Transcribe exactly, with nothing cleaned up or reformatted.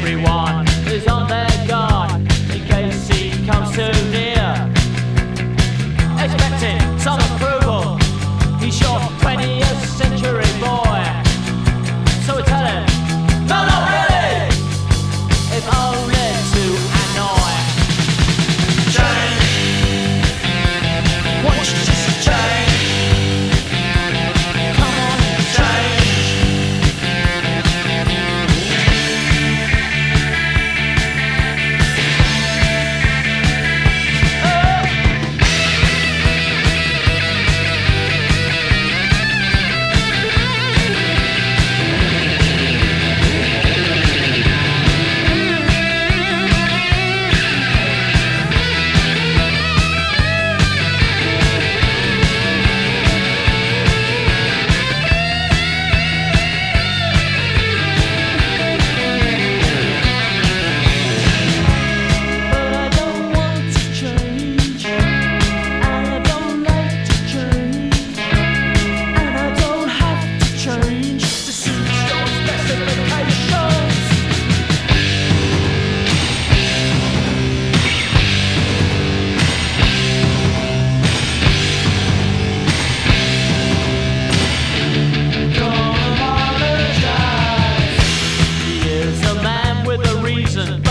everyone is on their guard in case he comes too near. Expecting some approval, he's your twentieth century boy. So we tell him, no, not really, if only to annoy. Change, won't you just change? Come on, change. Reason